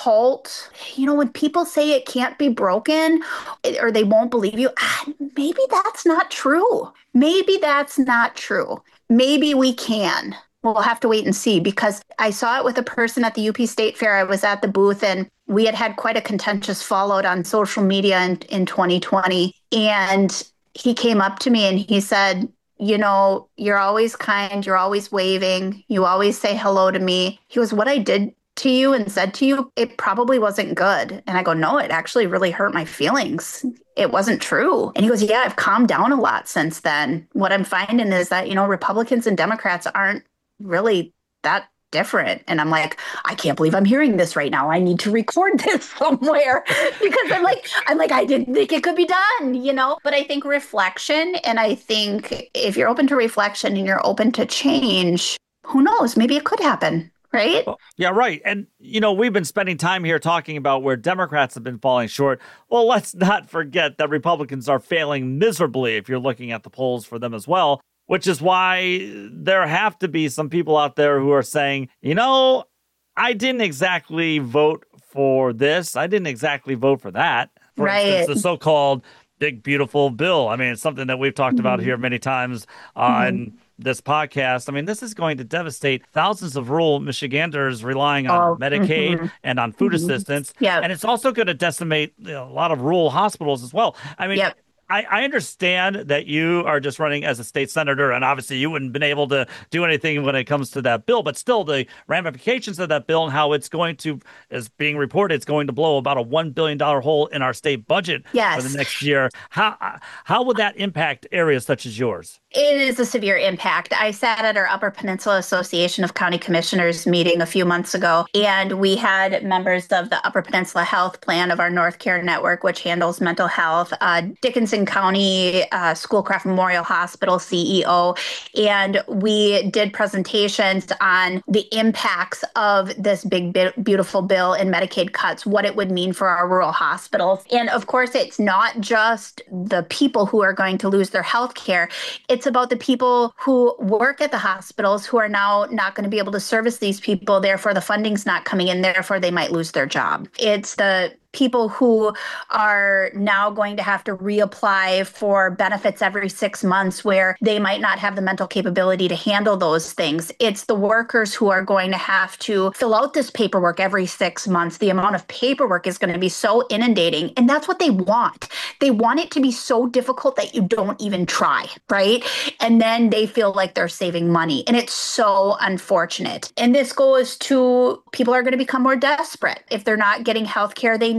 C: cult, you know, when people say it can't be broken or they won't believe you, maybe that's not true. Maybe that's not true. Maybe we can. We'll have to wait and see, because I saw it with a person at the U P State Fair. I was at the booth, and we had had quite a contentious fallout on social media in, in twenty twenty. And he came up to me and he said, you know, you're always kind. You're always waving. You always say hello to me. He goes, what I did to you and said to you, it probably wasn't good. And I go, no, it actually really hurt my feelings. It wasn't true. And he goes, yeah, I've calmed down a lot since then. What I'm finding is that, you know, Republicans and Democrats aren't really that different. And I'm like, I can't believe I'm hearing this right now. I need to record this somewhere, because I'm like, I'm like, I didn't think it could be done, you know? But I think reflection, and I think if you're open to reflection and you're open to change, who knows, maybe it could happen. Right?
B: Well, yeah, right. And, you know, we've been spending time here talking about where Democrats have been falling short. Well, let's not forget that Republicans are failing miserably if you're looking at the polls for them as well, which is why there have to be some people out there who are saying, you know, I didn't exactly vote for this. I didn't exactly vote for that. For
C: right.
B: instance, the so-called big, beautiful bill. I mean, it's something that we've talked mm-hmm. about here many times on mm-hmm. this podcast. I mean, this is going to devastate thousands of rural Michiganders relying on oh, Medicaid mm-hmm. and on food mm-hmm. assistance.
C: Yep.
B: And it's also going to decimate, you know, a lot of rural hospitals as well. I mean, yep. I, I understand that you are just running as a state senator, and obviously you wouldn't have been able to do anything when it comes to that bill, but still the ramifications of that bill and how it's going to, as being reported, it's going to blow about a one billion dollars hole in our state budget
C: yes.
B: for the next year. How, how would that impact areas such as yours?
C: It is a severe impact. I sat at our Upper Peninsula Association of County Commissioners meeting a few months ago, and we had members of the Upper Peninsula Health Plan of our North Care Network, which handles mental health, uh, Dickinson County uh, Schoolcraft Memorial Hospital C E O, and we did presentations on the impacts of this big, beautiful bill and Medicaid cuts, what it would mean for our rural hospitals. And of course, it's not just the people who are going to lose their health care. It's about the people who work at the hospitals who are now not going to be able to service these people. Therefore, the funding's not coming in. Therefore, they might lose their job. It's the people who are now going to have to reapply for benefits every six months where they might not have the mental capability to handle those things. It's the workers who are going to have to fill out this paperwork every six months. The amount of paperwork is going to be so inundating. And that's what they want. They want it to be so difficult that you don't even try, right? And then they feel like they're saving money. And it's so unfortunate. And this goes to people are going to become more desperate if they're not getting health care they need.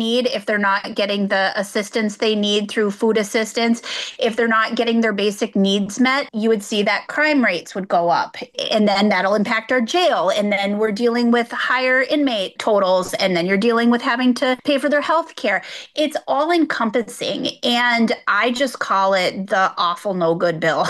C: need, if they're not getting the assistance they need through food assistance, if they're not getting their basic needs met, you would see that crime rates would go up. And then that'll impact our jail. And then we're dealing with higher inmate totals. And then you're dealing with having to pay for their health care. It's all encompassing. And I just call it the awful no good bill.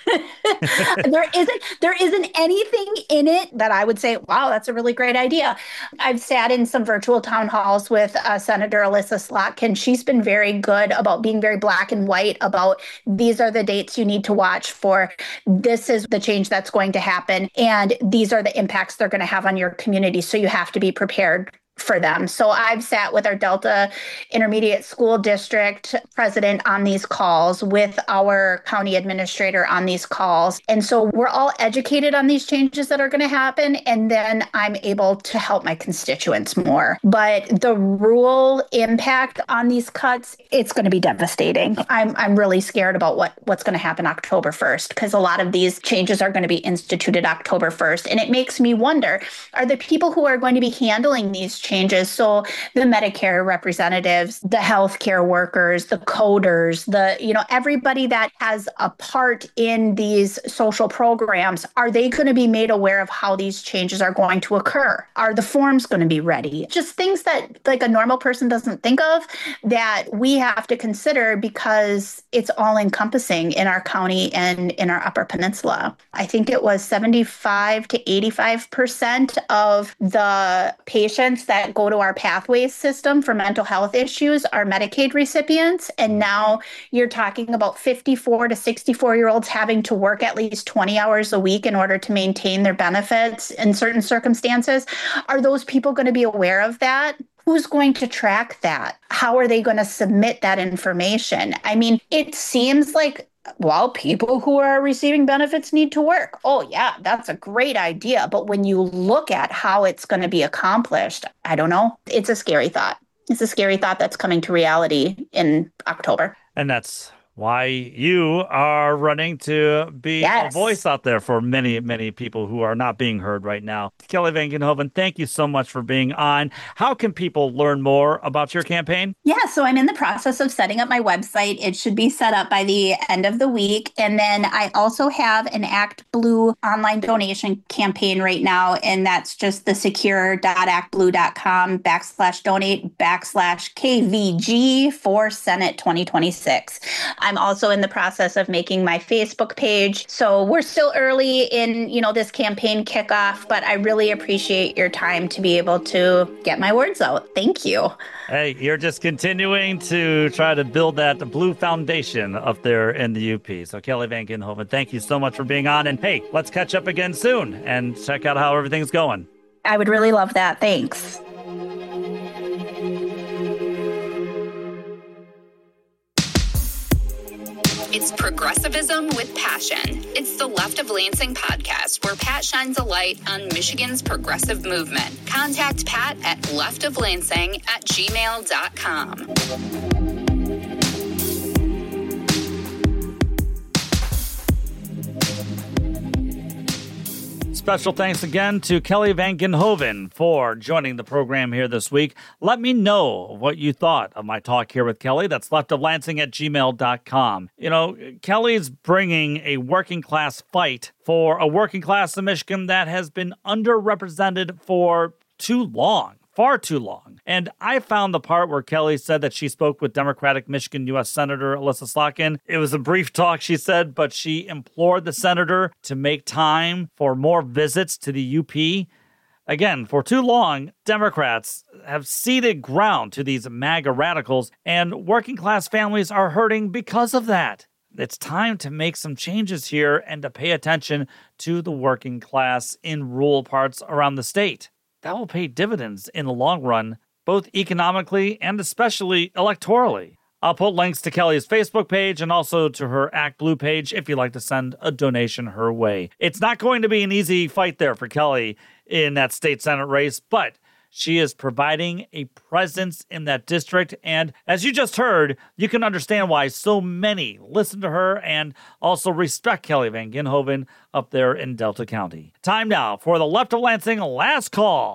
C: there isn't there isn't anything in it that I would say, wow, that's a really great idea. I've sat in some virtual town halls with uh, Senator Elissa Slotkin. She's been very good about being very black and white about these are the dates you need to watch for. This is the change that's going to happen. And these are the impacts they're going to have on your community. So you have to be prepared for them. So I've sat with our Delta Intermediate School District president on these calls, with our county administrator on these calls. And so we're all educated on these changes that are going to happen. And then I'm able to help my constituents more. But the rural impact on these cuts, it's going to be devastating. I'm I'm really scared about what, what's going to happen October first, because a lot of these changes are going to be instituted October first. And it makes me wonder, are the people who are going to be handling these changes, so the Medicare representatives, the healthcare workers, the coders, the, you know, everybody that has a part in these social programs, are they going to be made aware of how these changes are going to occur? Are the forms going to be ready? Just things that like a normal person doesn't think of that we have to consider, because it's all encompassing in our county and in our Upper Peninsula. I think it was seventy-five to eighty-five percent of the patients that that go to our pathways system for mental health issues are Medicaid recipients. And now you're talking about fifty-four to sixty-four year olds having to work at least twenty hours a week in order to maintain their benefits in certain circumstances. Are those people going to be aware of that? Who's going to track that? How are they going to submit that information? I mean, it seems like, well, people who are receiving benefits need to work. Oh, yeah, that's a great idea. But when you look at how it's going to be accomplished, I don't know. It's a scary thought. It's a scary thought that's coming to reality in October.
B: And that's why you are running to be yes. a voice out there for many, many people who are not being heard right now. Kelly Van Ginhoven, thank you so much for being on. How can people learn more about your campaign?
C: Yeah, so I'm in the process of setting up my website. It should be set up by the end of the week. And then I also have an Act Blue online donation campaign right now, and that's just the secure.actblue.com backslash donate backslash KVG for Senate twenty twenty-six. I'm also in the process of making my Facebook page. So we're still early in, you know, this campaign kickoff, but I really appreciate your time to be able to get my words out. Thank you.
B: Hey, you're just continuing to try to build that blue foundation up there in the U P. So Kelly Van Ginhoven, thank you so much for being on. And hey, let's catch up again soon and check out how everything's going.
C: I would really love that. Thanks.
A: It's progressivism with passion. It's the Left of Lansing podcast, where Pat shines a light on Michigan's progressive movement. Contact Pat at leftoflansing at gmail dot com.
B: Special thanks again to Kelly Van Ginhoven for joining the program here this week. Let me know what you thought of my talk here with Kelly. That's leftoflansing at gmail dot com. You know, Kelly's bringing a working class fight for a working class in Michigan that has been underrepresented for too long. Far too long. And I found the part where Kelly said that she spoke with Democratic Michigan U S Senator Elissa Slotkin. It was a brief talk, she said, but she implored the senator to make time for more visits to the U P. Again, for too long, Democrats have ceded ground to these MAGA radicals, and working class families are hurting because of that. It's time to make some changes here and to pay attention to the working class in rural parts around the state. That will pay dividends in the long run, both economically and especially electorally. I'll put links to Kelly's Facebook page and also to her Act Blue page if you'd like to send a donation her way. It's not going to be an easy fight there for Kelly in that state Senate race, but she is providing a presence in that district. And as you just heard, you can understand why so many listen to her and also respect Kelly Van Ginhoven up there in Delta County. Time now for the Left of Lansing Last Call.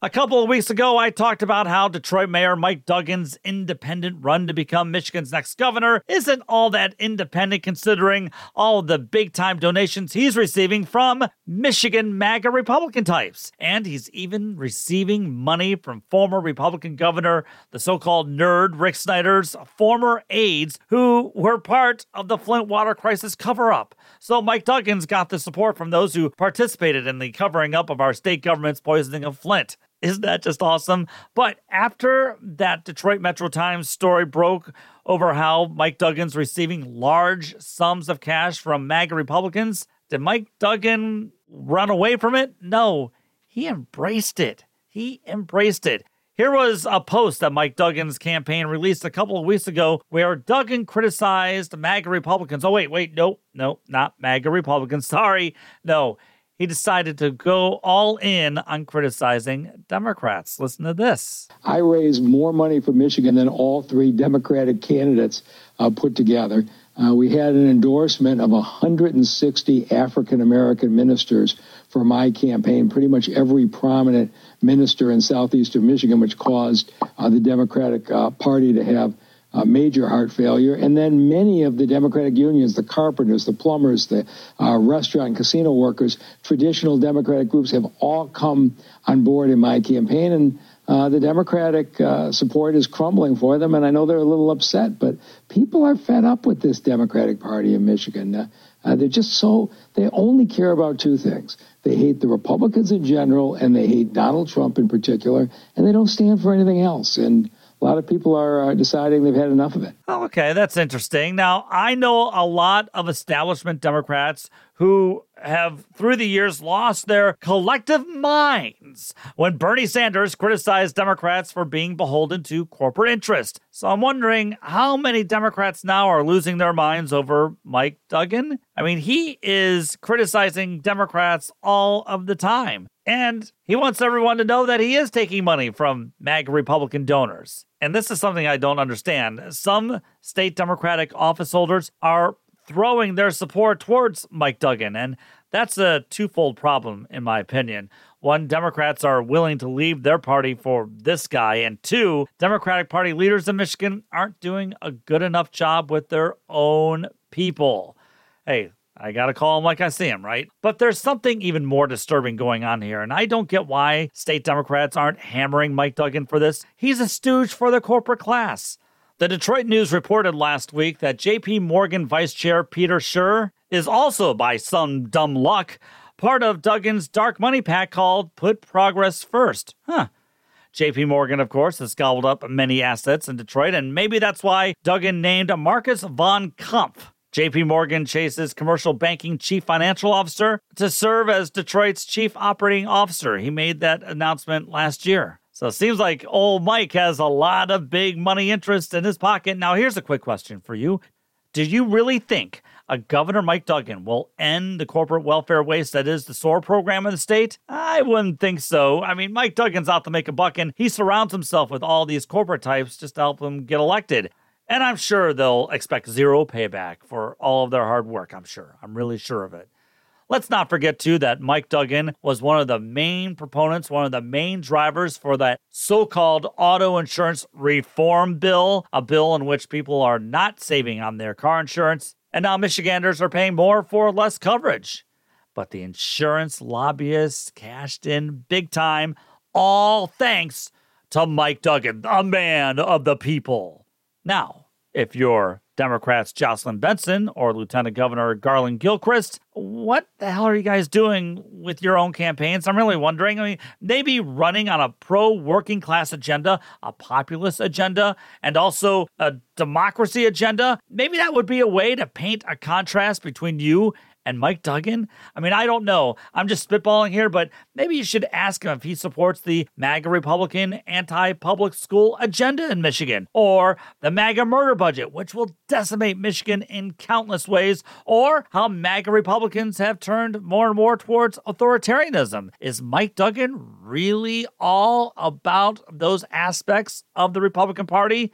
B: A couple of weeks ago, I talked about how Detroit Mayor Mike Duggan's independent run to become Michigan's next governor isn't all that independent considering all of the big-time donations he's receiving from Michigan MAGA Republican types. And he's even receiving money from former Republican governor, the so-called nerd Rick Snyder's former aides who were part of the Flint water crisis cover-up. So Mike Duggan's got the support from those who participated in the covering up of our state government's poisoning of Flint. Isn't that just awesome? But after that Detroit Metro Times story broke over how Mike Duggan's receiving large sums of cash from MAGA Republicans, did Mike Duggan run away from it? No, he embraced it. He embraced it. Here was a post that Mike Duggan's campaign released a couple of weeks ago where Duggan criticized MAGA Republicans. Oh, wait, wait, no, no, not MAGA Republicans. Sorry, no. He decided to go all in on criticizing Democrats. Listen to this.
D: I raised more money for Michigan than all three Democratic candidates uh, put together. Uh, we had an endorsement of one hundred sixty African-American ministers for my campaign, pretty much every prominent minister in southeastern Michigan, which caused uh, the Democratic uh, Party to have Uh, major heart failure. And then many of the Democratic unions, the carpenters, the plumbers, the uh, restaurant and casino workers, traditional Democratic groups have all come on board in my campaign. And uh, the Democratic uh, support is crumbling for them. And I know they're a little upset, but people are fed up with this Democratic Party in Michigan. Uh, uh, they're just so, they only care about two things. They hate the Republicans in general, and they hate Donald Trump in particular, and they don't stand for anything else. And a lot of people are uh, deciding they've had enough of it.
B: Oh, okay, that's interesting. Now, I know a lot of establishment Democrats who have, through the years, lost their collective minds when Bernie Sanders criticized Democrats for being beholden to corporate interest. So I'm wondering how many Democrats now are losing their minds over Mike Duggan? I mean, he is criticizing Democrats all of the time. And he wants everyone to know that he is taking money from MAGA Republican donors. And this is something I don't understand. Some state Democratic office holders are throwing their support towards Mike Duggan, and that's a twofold problem, in my opinion. One, Democrats are willing to leave their party for this guy, and two, Democratic Party leaders in Michigan aren't doing a good enough job with their own people. Hey, I gotta call him like I see him, right? But there's something even more disturbing going on here, and I don't get why state Democrats aren't hammering Mike Duggan for this. He's a stooge for the corporate class. The Detroit News reported last week that J P Morgan Vice Chair Peter Scher is also, by some dumb luck, part of Duggan's dark money pack called Put Progress First. Huh. J P Morgan, of course, has gobbled up many assets in Detroit, and maybe that's why Duggan named Marcus von Kampf, J P Morgan Chase's commercial banking chief financial officer, to serve as Detroit's chief operating officer. He made that announcement last year. So it seems like old Mike has a lot of big money interest in his pocket. Now, here's a quick question for you. Do you really think a Governor Mike Duggan will end the corporate welfare waste that is the S O A R program in the state? I wouldn't think so. I mean, Mike Duggan's out to make a buck, and he surrounds himself with all these corporate types just to help him get elected. And I'm sure they'll expect zero payback for all of their hard work, I'm sure. I'm really sure of it. Let's not forget, too, that Mike Duggan was one of the main proponents, one of the main drivers for that so-called auto insurance reform bill, a bill in which people are not saving on their car insurance, and now Michiganders are paying more for less coverage. But the insurance lobbyists cashed in big time, all thanks to Mike Duggan, the man of the people. Now, if you're Democrats Jocelyn Benson or Lieutenant Governor Garland Gilchrist, what the hell are you guys doing with your own campaigns? I'm really wondering. I mean, maybe running on a pro-working class agenda, a populist agenda, and also a democracy agenda. Maybe that would be a way to paint a contrast between you and Mike Duggan? I mean, I don't know. I'm just spitballing here, but maybe you should ask him if he supports the MAGA Republican anti-public school agenda in Michigan, or the MAGA murder budget, which will decimate Michigan in countless ways, or how MAGA Republicans have turned more and more towards authoritarianism. Is Mike Duggan really all about those aspects of the Republican Party?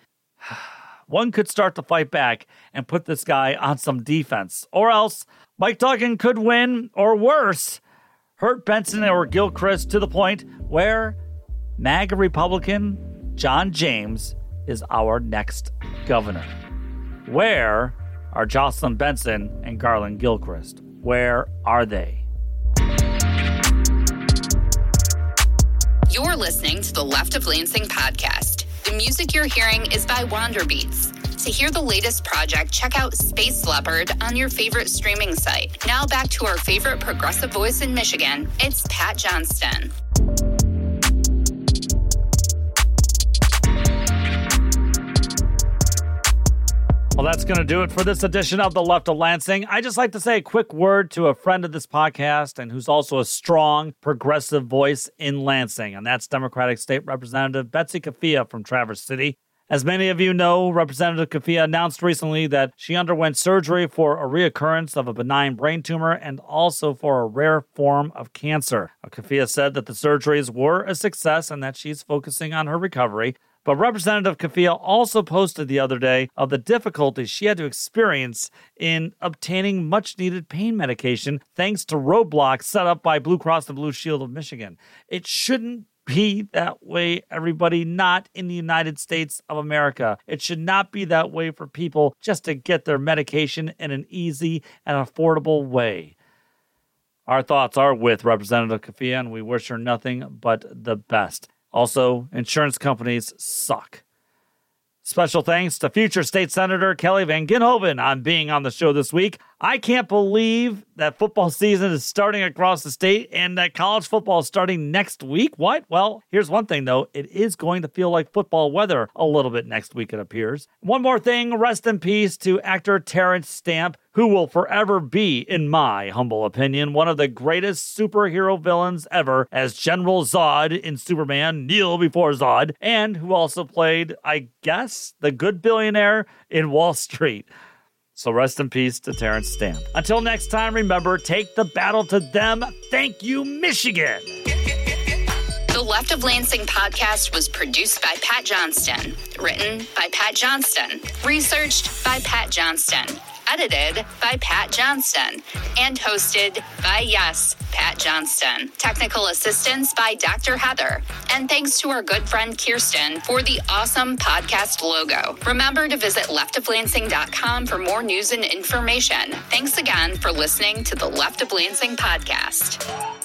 B: One could start to fight back and put this guy on some defense, or else Mike Duggan could win, or worse, hurt Benson or Gilchrist to the point where MAGA Republican John James is our next governor. Where are Jocelyn Benson and Garland Gilchrist? Where are they?
A: You're listening to the Left of Lansing podcast. The music you're hearing is by Wander Beats. To hear the latest project, check out Space Leopard on your favorite streaming site. Now back to our favorite progressive voice in Michigan. It's Pat Johnston.
B: Well, that's going to do it for this edition of the Left of Lansing. I just like to say a quick word to a friend of this podcast and who's also a strong progressive voice in Lansing, and that's Democratic State Representative Betsy Kafia from Traverse City. As many of you know, Representative Kafia announced recently that she underwent surgery for a reoccurrence of a benign brain tumor and also for a rare form of cancer. Kafia said that the surgeries were a success and that she's focusing on her recovery. But Representative Kafia also posted the other day of the difficulties she had to experience in obtaining much-needed pain medication thanks to roadblocks set up by Blue Cross and Blue Shield of Michigan. It shouldn't be that way, everybody, not in the United States of America. It should not be that way for people just to get their medication in an easy and affordable way. Our thoughts are with Representative Kafia, and we wish her nothing but the best. Also, insurance companies suck. Special thanks to future State Senator Kelly Van Ginhoven on being on the show this week. I can't believe that football season is starting across the state and that college football is starting next week. What? Well, here's one thing, though. It is going to feel like football weather a little bit next week, it appears. One more thing. Rest in peace to actor Terrence Stamp, who will forever be, in my humble opinion, one of the greatest superhero villains ever as General Zod in Superman, Kneel Before Zod, and who also played, I guess, the good billionaire in Wall Street. So rest in peace to Terrence Stamp. Until next time, remember, take the battle to them. Thank you, Michigan.
A: The Left of Lansing podcast was produced by Pat Johnston. Written by Pat Johnston. Researched by Pat Johnston. Edited by Pat Johnston. And hosted by, yes, Pat Johnston. Technical assistance by Doctor Heather. And thanks to our good friend Kirsten for the awesome podcast logo. Remember to visit left of lansing dot com for more news and information. Thanks again for listening to the Left of Lansing podcast.